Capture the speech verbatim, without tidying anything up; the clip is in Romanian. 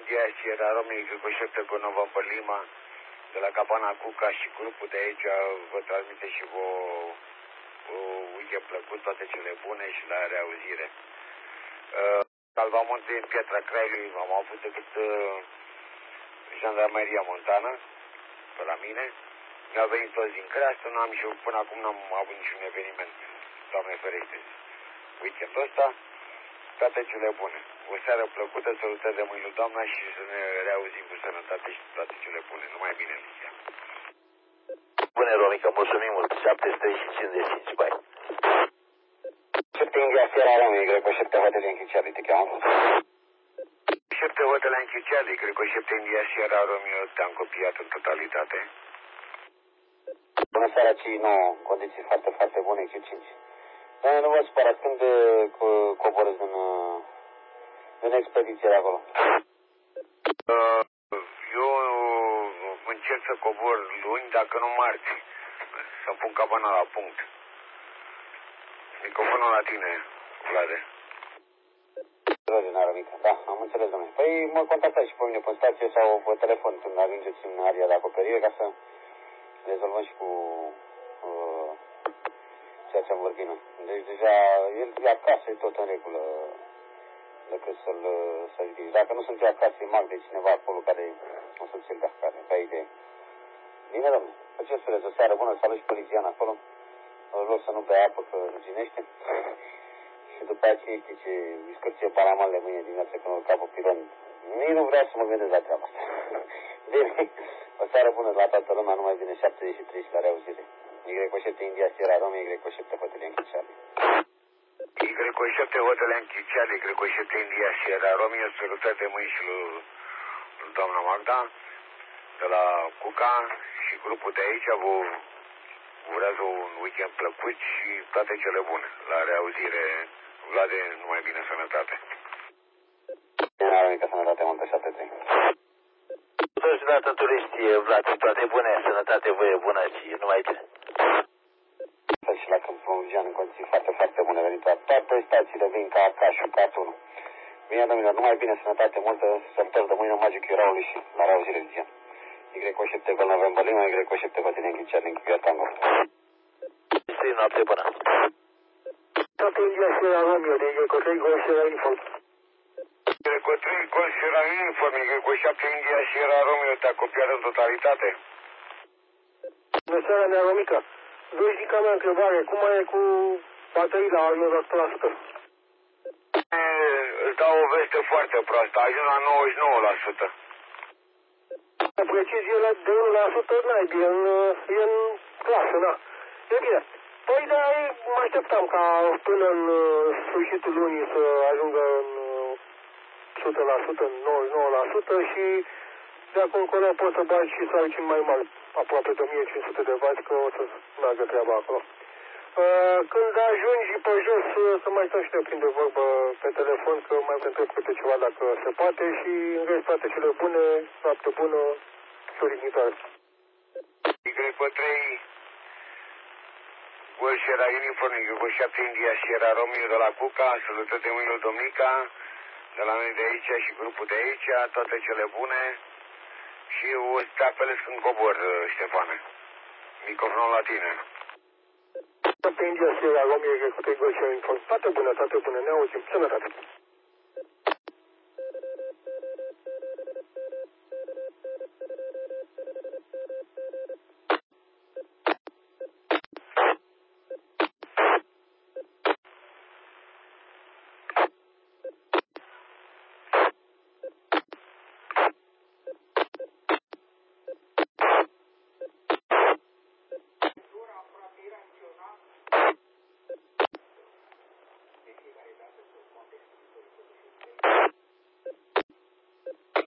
India, Sierra Romeo, Greco șapte cu November Lima, de la Cabana Cuca și grupul de aici vă transmite și vă o weekend plăcut, toate cele bune și la reauzire. Uh, Salvamonte în Piatra Craiului am avut decât uh, Jandarmeria Montană, pe la mine. Mi-au venit toți din creastă, n-am și până acum n-am avut niciun eveniment, Doamne ferește. Weekendul ăsta, toate cele bune. O seară plăcută, salutări de mâine doamna și să ne reauzim cu sănătate și toate cele bune. Numai bine, Ligia. Bune, Romica, mulțumim mult. șaptezeci și trei și cincizeci și cinci, bai. șapte India, Sierra Romeo, Greco șapte hotele închiciate, te cheamă? șapte hotele închiciate, Greco șapte India, Sierra Romeo, te-am copiat în totalitate. Bună seara, ci nouă, condiții foarte, foarte bune, Q cinci. Doamne, nu vă supărați, când de co coborâți din, din expediție de acolo? Uh, eu încerc să cobor luni, dacă nu marți, să-mi pun cabana la punct. Microfonul la tine, Vlade. Răzina, Rămică, da, am înțeles, domnule. Păi mă contactați și pe mine pe stație sau pe telefon când ajungeți în area de acoperire ca să rezolvăm și cu uh, ceea ce am vorbit. Deci deja el e acasă, e tot în regulă decât să-l să ridici. Dacă nu sunt eu acasă, e mag de cineva acolo care o să ți-l dea care, pe idee. Bine, domnule, faceți o seară bună, salut și polițian acolo. Îl rog să nu bea apă că ruginește. Și după aceea știi ce discuție paramală mâine dimineață când îl capă pilon. Nici nu vreau să mă gândesc la treaba asta. Bine, o seară bună la toată lumea, numai bine șaptezeci și trei și la reauzire. Greco șapte India, Sierra Romeo, Greco șapte hotele închiciate. Greco șapte hotele închiciate, Greco șapte India, Sierra Romeo, salutări de mâini și lui doamna Magda, de la Cuca și grupul de aici vă urează un weekend plăcut și toate cele bune. La reauzire, Vlade, numai bine, sănătate. Bine, Romica, sănătate, Monte șapte trei. Toți dată turiști, Vlad, toate bune, sănătate, voie bună și numai bine. Și la Câmpul Mugean, în condiții foarte, foarte bune, venit la toate stațiile vin ca acasă și ca tunul. Bine, domnilor, numai bine, sănătate, multă, sărbători de mâine, Magic Iraului și la reauzire, Ligia. Greco șapte Gol November Lima, Greco șapte hotele închiciate, încheiat Tango. Este noapte bună. șapte India, Sierra Romeo, de Greco trei Gol Sierra Uniform. Greco trei Gol Sierra Uniform, Greco șapte India, Sierra Romeo, te-a copiat în totalitate. Bună seara, mea Romica. Vezica mea întrebare, cum mai e cu baterii la nouăzeci la sută? Îți dau o veste foarte proastă, a ajuns la nouăzeci și nouă la sută. Precis, e la de unu la sută, n-ai bine, e în clasă, na. E bine. Păi, dar mă așteptam ca până în sfârșitul lunii să ajungă în o sută la sută, nouăzeci și nouă la sută și de acum încolo pot să bagi și sarcini mai mari, aproape de o mie cinci sute de watt, că o să meargă treaba acolo. Când ajungi pe jos, să mai stăm și ne prinde vorbă pe telefon, că mai te întreb câte ceva dacă se poate și în rest toate cele bune, noapte bună și orignitoare. Greco trei, Gol Sierra Uniform, Greco șapte India, Sierra Romeo de la Cuca, salutări de mâinul Domnica, de la noi de aici și grupul de aici, toate cele bune și o să te apelez când cobor, Ștefane. Microfonul la tine. șapte India, Sierra Romeo, Greco trei Gol Sierra Uniform. Toate bune, toate bune, ne auzim, sănătate.